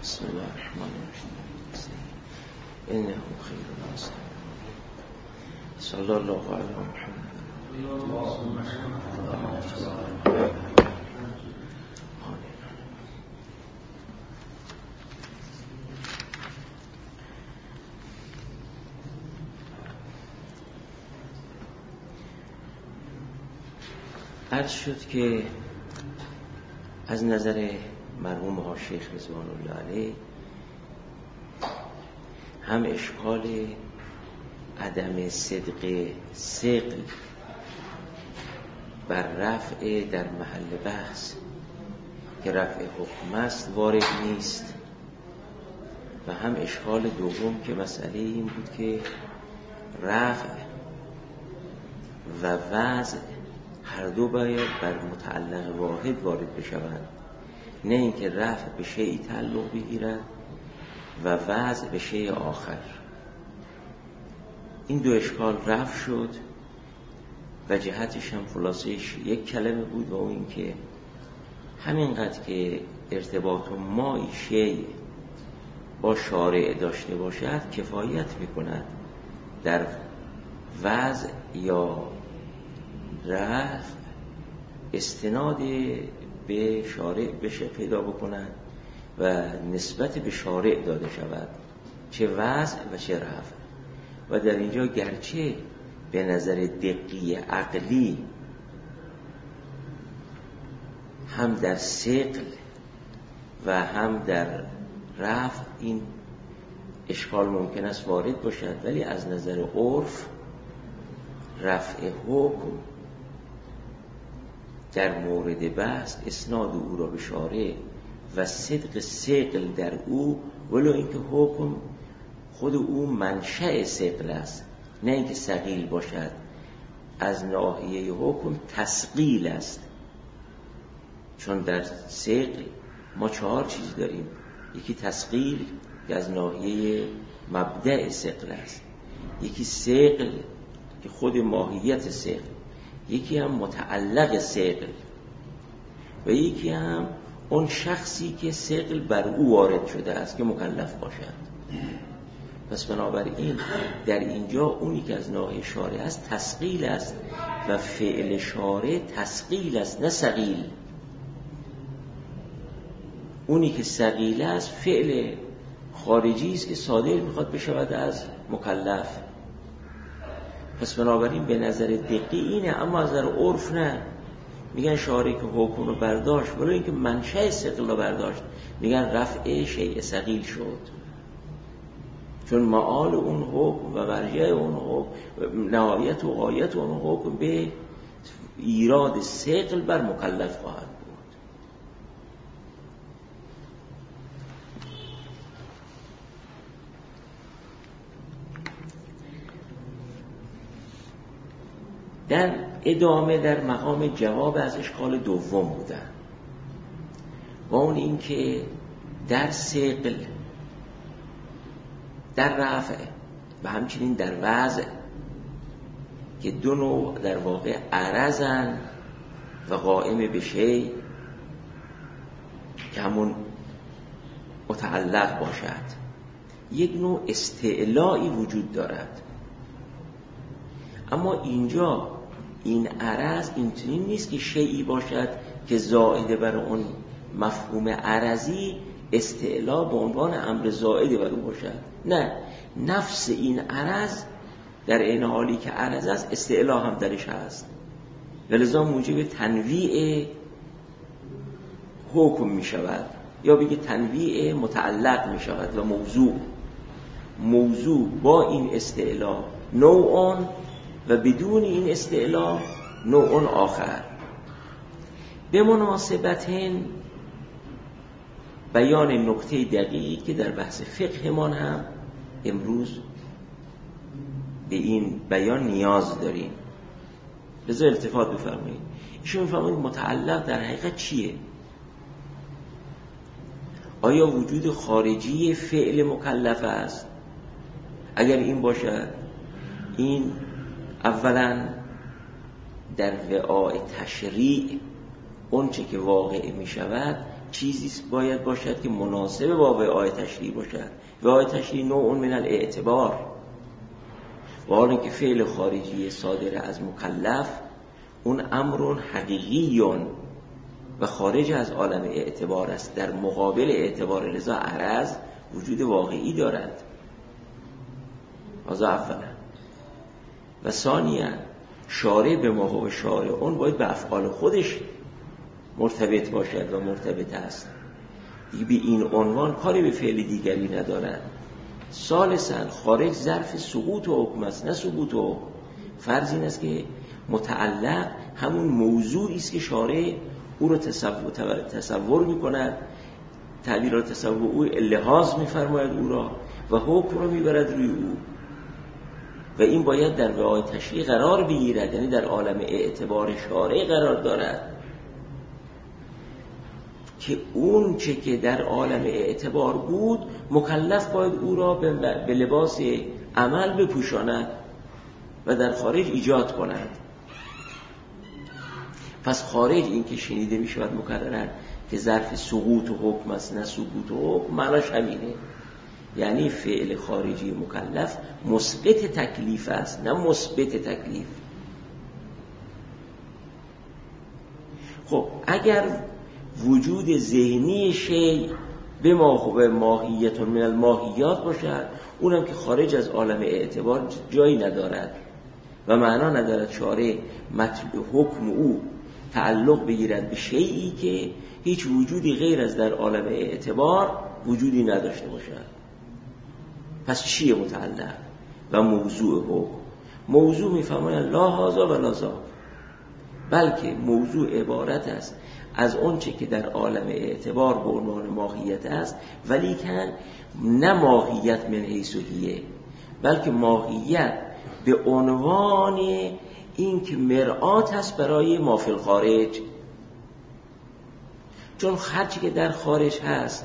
بسم الله الرحمن الرحیم انه خیر الناس صلی الله علی محمد. عرض شد که از نظر مرحوم ها شیخ رضوان الله علیه هم اشکال عدم صدق ثقل بر رفع در محل بحث که رفع حکم است وارد نیست و هم اشکال دوم که مسئله این بود که رفع و وضع هر دو باید بر متعلق واحد وارد بشوند، نه اینکه رفع به شیئی تعلق بگیرد و وضع به شیء آخر. این دو اشکال رفع شد و جهتش هم خلاصش یک کلمه بود و اون این که همینقدر که ارتباط مای شیء با شارع داشته باشد کفایت میکند در وضع یا رفع استناد به شارع بشه پیدا بکنند و نسبت به شارع داده شود، چه وضع و چه رفع. و در اینجا گرچه به نظر دقی عقلی هم در ثقل و هم در رفع این اشکال ممکن است وارد باشد، ولی از نظر عرف رفع حکم در مورد بحث اسناد او را به شارع و صدق ثقل در او، ولو اینکه حکم خود او منشأ ثقل است، نه اینکه ثقیل باشد، از ناحیه حکم تثقیل است. چون در ثقل ما 4 چیز داریم، یکی تثقیل که از ناحیه مبدأ ثقل است، یکی ثقل که خود ماهیت ثقل، یکی هم متعلق ثقل و یکی هم اون شخصی که ثقل بر او وارد شده است که مکلف باشد. پس بنابراین در اینجا اونی که از ناحیه شارع است تثقیل است و فعل شارع تثقیل است نه ثقیل. اونی که ثقیل است فعل خارجی است که صادر میخواد بشود از مکلف. پس بنابراین به نظر دقیق اینه، اما از نظر عرف نه. میگن شارع که حکم رو برداشت ولو اینکه منشأ ثقل رو برداشت، میگن رفع شیء ثقیل شد، چون معال اون حکم و مرجع اون حکم، نهایت و غایت اون حکم به ایراد ثقل بر مکلف خواهد بود. در ادامه در مقام جواب از اشکال دوم بودن و اون این که در ثقل، در رفع و همچنین در وضع که دو نوع در واقع عرضن و قائم به شیء که همون متعلق باشد، یک نوع استعلائی وجود دارد. اما اینجا این عرض اینطوری نیست که شیئی باشد که زائد بر اون مفهوم عرضی استعلا به عنوان امر زائد بر اون باشد، نه، نفس این عرض در این حالی که عرض است استعلا هم درش هست و لذا موجب تنویع حکم می شود، یا بگه تنویع متعلق می شود و موضوع با این استعلا نوعان و بدون این استعلا نوع آخر. به مناسبت بیان نکته دقیقی که در بحث فقهمان هم امروز به این بیان نیاز داریم، لذا التفات بفرمایید. ایشون میفرمایید متعلق در حقیقت چیه؟ آیا وجود خارجی فعل مکلف است؟ اگر این باشد، این اولا در وعاء تشریع اون چه که واقع می شود چیزی باید باشد که مناسب با وعای تشریع باشد. وعای تشریع نوع من الاعتبار، و حالا که فعل خارجی صادر از مکلف اون امر حقیقی و خارج از عالم اعتبار است، در مقابل اعتبار، لذا عرض وجود واقعی دارد. از اولا و ثانیا شارع به ما هو شارع اون باید به افعال خودش مرتبط باشد و مرتبط است دیگه، به این عنوان کاری به فعل دیگری ندارد. ثالثاً خارج ظرف سقوط و حکم است، نه ثبوت و حکم. فرض این است که متعلق همون موضوعی است که شارع او رو تصور می‌کند، تعبیر را تصور او لحاظ می‌فرماید او را و حکم رو می‌برد روی او، و این باید در وعای تشریع قرار بگیرد، یعنی در عالم اعتبار شارع قرار دارد که اون چه که در عالم اعتبار بود مکلف باید او را به لباس عمل بپوشاند و در خارج ایجاد کند. پس خارج این که شنیده می شود مکررن که ظرف سقوط و حکم است، نه ثبوت و حکم، معناش همینه، یعنی فعل خارجی مکلف مثبت تکلیف است، نه مثبت تکلیف. خب اگر وجود ذهنی شیء به ماهیت من الماهیات باشد، اونم که خارج از عالم اعتبار جایی ندارد و معنا ندارد شارع حکم او تعلق بگیرد به شیئی که هیچ وجودی غیر از در عالم اعتبار وجودی نداشته باشد. پس چیه متعلق و موضوع حکم؟ موضوع میفهمند لا هذا و لا ذاک، بلکه موضوع عبارت است از اون چه که در عالم اعتبار به عنوان ماهیت است، ولی که نه ماهیت من حیث هیه، بلکه ماهیت به عنوان این که مرآت هست برای ما فی الخارج. چون هرچی که در خارج هست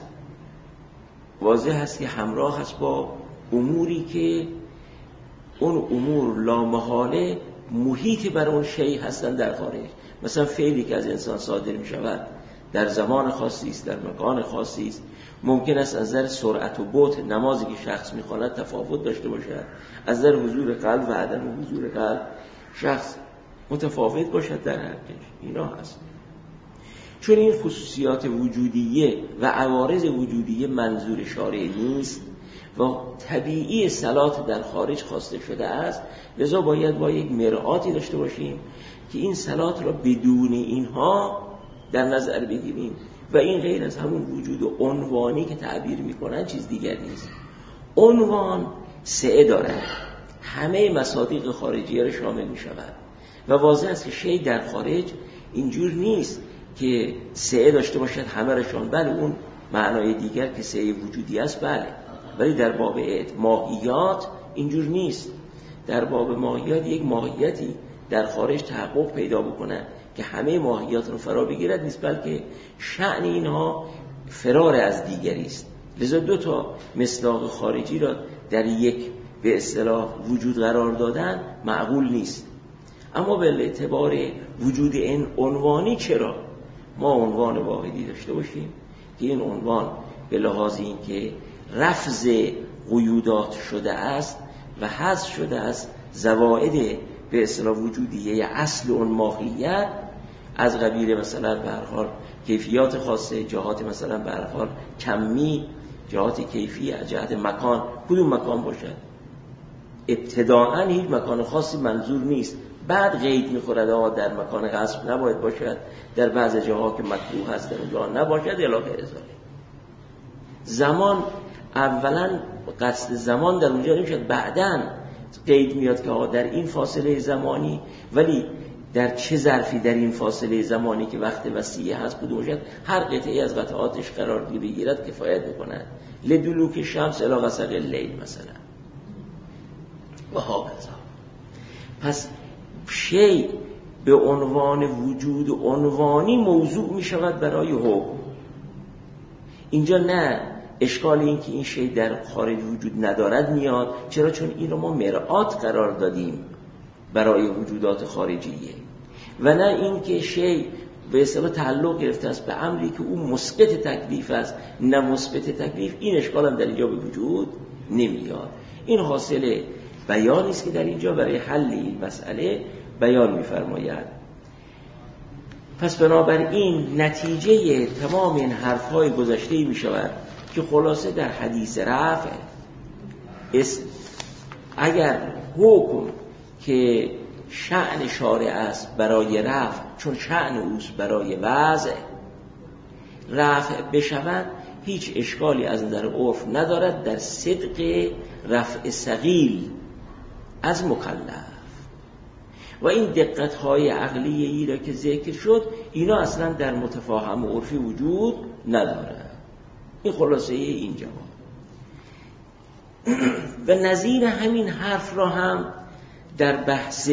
واضح هست که همراه هست با اموری که اون امور لامحاله محیط بر اون شیء هستن در خارج. مثلا فعلی که از انسان صادر می شود در زمان خاصی است، در مکان خاصی است، ممکن است از نظر سرعت و بعد نمازی که شخص می خواند تفاوت داشته باشد، از نظر حضور قلب و عدم حضور قلب شخص متفاوت باشد در حقش. اینا هست. چون این خصوصیات وجودیه و عوارض وجودیه منظور شارع نیست و طبیعی صلات در خارج خواسته شده است، لذا باید با یک مرآتی داشته باشیم که این صلات را بدون اینها در نظر بگیریم و این غیر از همون وجود و عنوانی که تعبیر میکنن چیز دیگر نیست. عنوان سعه دارد، همه مصادیق خارجیه را شامل میشود و واضح است که شیء در خارج اینجور نیست که سعه داشته باشد همه رشان، بله اون معنای دیگر که سعه وجودی است، بله، ولی در باب ماهیات اینجور نیست. در باب ماهیات یک ماهیتی در خارج تحقق پیدا بکنه که همه ماهیات رو فرا بگیرد نیست، بلکه شأن اینها فرار از دیگری است. لذا دو تا مصداق خارجی را در یک به اصطلاح وجود قرار دادن معقول نیست. اما به اعتبار وجود این عنوانی چرا ما عنوان واحدی داشته باشیم که این عنوان به لحاظ این که رفض قیودات شده است و حذف شده است زوائد به اصطلاح وجودیه اصل اون ماهیت، از قبیل مثلا به هر حال کیفیات خاصه، جهات مثلا به هر حال کمی، جهات کیفی، جهت مکان، کدوم مکان باشد. ابتداءً هیچ مکان خاصی منظور نیست، بعد قید می‌خورد در مکان غصب نباید باشد، در بعض جاها که مکروه هست در اونجا نباشد، الی آخر. زمان اولا قصد زمان در اونجا نمیشد، بعداً قید میاد که در این فاصله زمانی، ولی در چه ظرفی در این فاصله زمانی که وقت وسیع هست کدوم باشد، هر قطعه از قطعاتش قرار بگیرد کفایت بکند. لدلوک شمس الی غسق اللیل مثلا و هاکذا. پس شیء به عنوان وجود عنوانی موضوع می شود برای حکم. اینجا نه اشکال این که این شیء در خارج وجود ندارد میاد، چرا؟ چون این رو ما مرآت قرار دادیم برای وجودات خارجیه، و نه این که شیء به اصطلاح تعلق گرفته است به امری که او مسقط تکلیف است نه مثبت تکلیف، این اشکال هم در اینجا به وجود نمیاد. این حاصل بیانی است که در اینجا برای حل این مسئله بیان می‌فرماید. پس بنابراین نتیجه تمام این حرف‌های گذشته می‌شود که خلاصه در حدیث رفع اگر حکم که شأن شارع است برای رفع، چون شأن اوست برای وضع، رفع بشود، هیچ اشکالی از نظر عرف ندارد در صدق رفع ثقیل از مکلف. و این دقت‌های عقلیه‌ای را که ذکر شد اینا اصلا در متفاهم و عرفی وجود ندارد. این خلاصه این جواب. و نظیر همین حرف را هم در بحث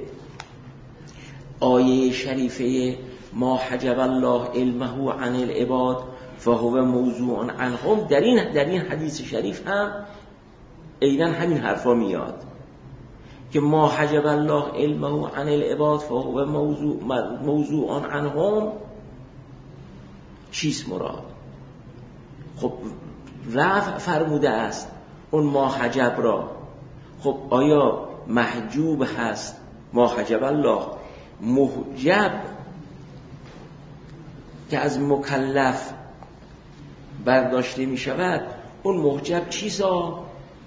آیه شریفه ما حجب الله علمه عن العباد فهو موضوع عنهم، در این حدیث شریف هم عیناً همین حرفا میاد که ما حجب الله علمه عن العباد فهو موضوع عنهم. چیست مراد؟ خب رفع فرموده است اون ما حجب را، خب آیا محجوب هست؟ ما حجب الله محجب که از مکلف برداشته می شود، اون محجب چیزا؟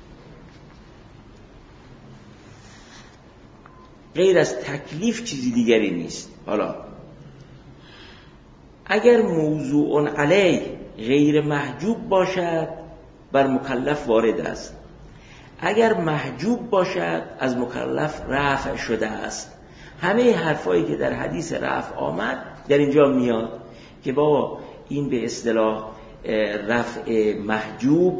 غیر از تکلیف چیزی دیگری نیست. حالا اگر موضوع علیه غیر محجوب باشد بر مکلف وارد است، اگر محجوب باشد از مکلف رفع شده است. همه حرفایی که در حدیث رفع آمد در اینجا میاد که با این به اصطلاح رفع محجوب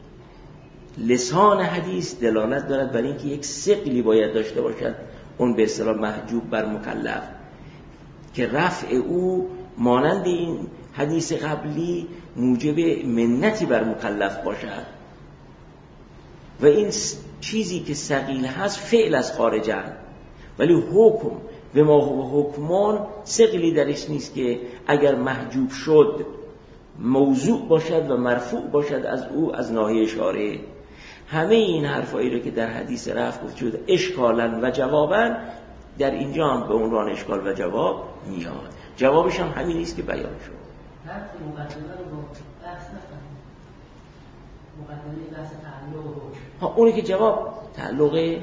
لسان حدیث دلالت دارد بر اینکه یک ثقلی باید داشته باشد اون به اصطلاح محجوب بر مکلف، که رفع او مانند این حدیث قبلی موجب منتی بر مکلف باشد. و این چیزی که ثقیل هست فعل از خارجن، ولی حکم و ما هو حکمان ثقلی درش نیست که اگر محجوب شد موضوع باشد و مرفوع باشد از او از ناحیه شارع. همه این حرفایی رو که در حدیث رفع گفت شد اشکالا و جوابا، در اینجا هم به عنوان اشکال و جواب میاد. جوابش هم همین نیست که بیان شد. حرف مقدمه رو با بحث نفهمید. مقدمه بحث تعلق حکم. اونی که جواب تعلق حکم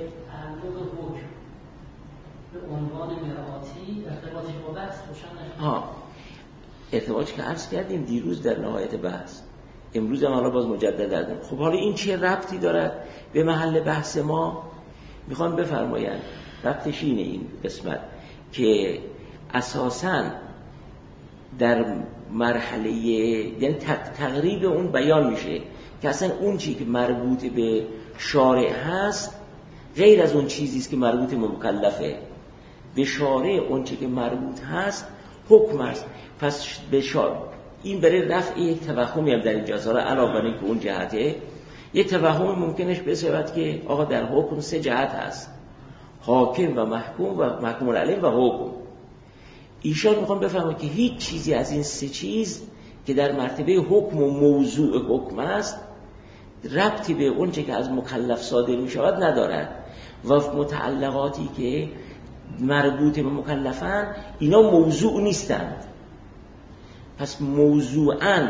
به عنوان مرآتی ارتباطش با بحث روشن نشد. ارتباطی که عرض کردیم دیروز در نهایت بحث، امروز هم حالا باز مجدد دادم. خب حالا این چه ربطی دارد به محل بحث ما؟ میخوان بفرمایند ربطش اینه این قسمت که اساساً در مرحله یعنی تقریب اون بیان میشه که اصلا اون چیزی که مربوط به شارع هست غیر از اون چیزی است که مربوط به مکلفه. به شارع اون چیزی که مربوط هست حکم است. پس به این برای رفع یک توهمی هم در اینجا سالا علاوه بر اینکه اون جهته یک توهم ممکنش بشود که آقا در حکم سه جهت هست: حاکم و محکوم و محکوم علیه و حکم. ایشان میخوام بفهمم که هیچ چیزی از این سه چیز که در مرتبه حکم و موضوع حکم است ربطی به اون چه که از مکلف صادر میشود ندارد و متعلقاتی که مربوط به مکلفن اینا موضوع نیستند. پس موضوعاً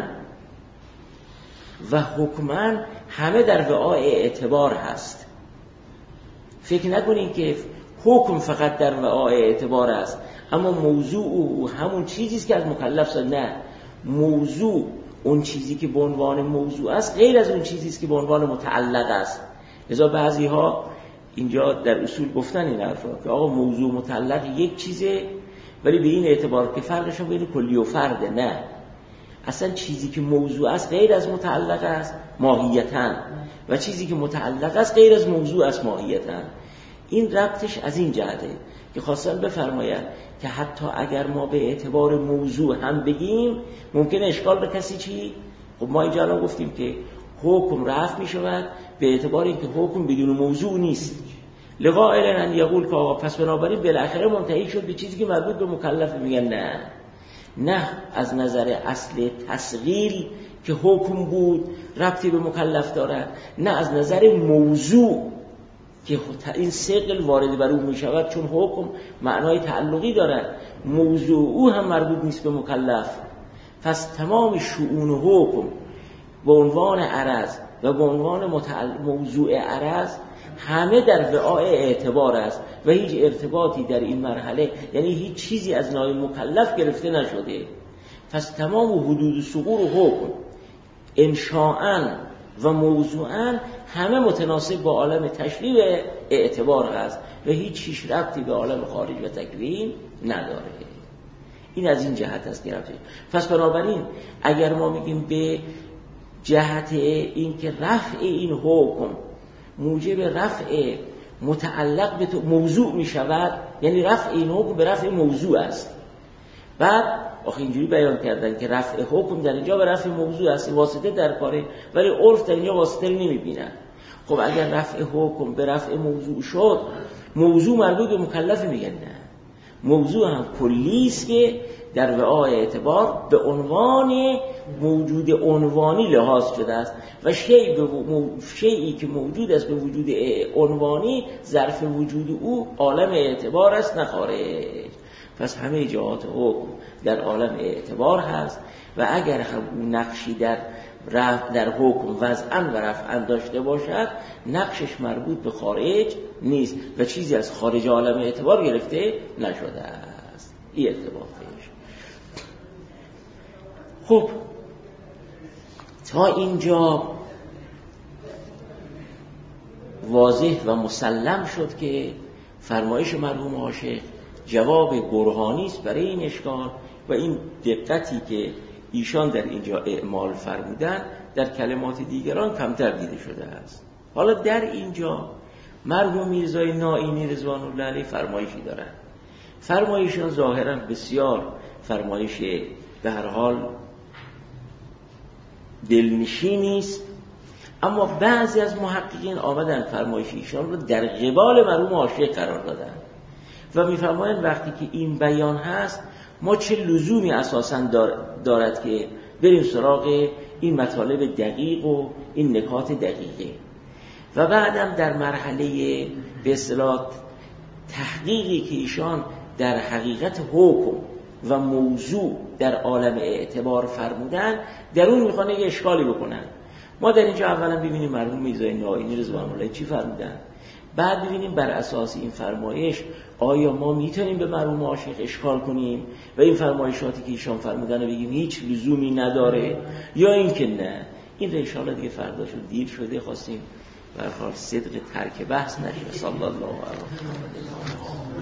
و حکماً همه در وعاء اعتبار هست. فکر نکنید که حکم فقط در وعاء اعتبار است اما موضوع همون چیزیست که از مکلف صادر. نه، موضوع اون چیزی که به عنوان موضوع است غیر از اون چیزیست که به عنوان متعلق است. لذا بعضی ها اینجا در اصول گفتن این حرفا که آقا موضوع متعلق یک چیزه ولی به این اعتبار که فرقش بین کلی و فرده. نه، اصلا چیزی که موضوع است غیر از متعلق است ماهیتاً و چیزی که متعلق است غیر از موضوع است ماهیتاً. این ربطش از این جهته که خواستن بفرماید که حتی اگر ما به اعتبار موضوع هم بگیم ممکن اشکال به کسی چی؟ خب ما اینجا الان گفتیم که حکم رفع می شود به اعتبار اینکه حکم بدون موضوع نیست. لقائل ان یقول که آقا پس بنابراین بالاخره منتهی شد به چیزی که مربوط به مکلف. میگن نه، نه از نظر اصل تسغیل که حکم بود ربطی به مکلف دارد، نه از نظر موضوع که این ثقل وارد بر او می شود، چون حکم معنای تعلقی دارد، موضوع او هم مربوط نیست به مکلف. پس تمام شؤون حکم به عنوان عرض و به عنوان موضوع عرض همه در وعاء اعتبار است و هیچ ارتباطی در این مرحله، یعنی هیچ چیزی از نای مکلف گرفته نشده. پس تمام حدود سقوط و حکم انشاءً و موضوعاً همه متناسب با عالم تشریع اعتبار است و هیچ ربطی به عالم خارج و تکوین نداره. این از این جهت است گرفته. پس بنابراین اگر ما میگیم به جهت این که رفع این حکم موجب رفع متعلق به موضوع می شود، یعنی رفع این حکم به رفع موضوع است. بعد آخه اینجوری بیان کردن که رفع حکم در اینجا به رفع موضوع است، واسطه در کاره، ولی عرف در اینجا واسطه نمی بینن. خب اگر رفع حکم به رفع موضوع شد، موضوع مربوط به مکلف میگن نه، موضوع هم کلی است که در وعاء اعتبار به عنوان موجود عنوانی لحاظ شده است و شیئی که موجود است به وجود عنوانی ظرف وجود او عالم اعتبار است نه خارج. پس همه جهات حکم در عالم اعتبار هست و اگر هم اون نقشی در حکم وضعاً و رفعاً داشته باشد، نقشش مربوط به خارج نیست و چیزی از خارج عالم اعتبار گرفته نشده است. این ارتباطش. خب تا اینجا واضح و مسلم شد که فرمایش مرحوم عاشق جواب برهانی است برای این اشکال و این دقتی که ایشان در اینجا اعمال فرمودن در کلمات دیگران کمتر دیده شده است. حالا در اینجا مرحوم میرزای نائینی رضوان الله علیه فرمایشی دارند. فرمایشان ظاهرا بسیار فرمایش به هر حال دلنشینی است، اما بعضی از محققین آمدن فرمایش ایشان رو در قبال مرحوم عاشق قرار دادن و میفرمایند وقتی که این بیان هست ما چه لزومی اساساً دارد که بریم سراغ این مطالب دقیق و این نکات دقیقه و بعدم در مرحله به اصطلاح تحقیقی که ایشان در حقیقت حکم و موضوع در عالم اعتبار فرمودن در اون میخوان یه اشکالی بکنن. ما در اینجا اولا ببینیم مرحوم میرزای نائینی رضوان الله چی فرمودن، بعد ببینیم بر اساس این فرمایش آیا ما میتونیم به مرحوم عاشق اشکال کنیم و این فرمایشاتی که ایشان فرمودن رو بگیم هیچ لزومی نداره یا اینکه نه. این رو انشاءالله دیگه فردا شد، دیر شده، خواستیم به هر حال صدق ترک بحث نشه. صلی الله علیه و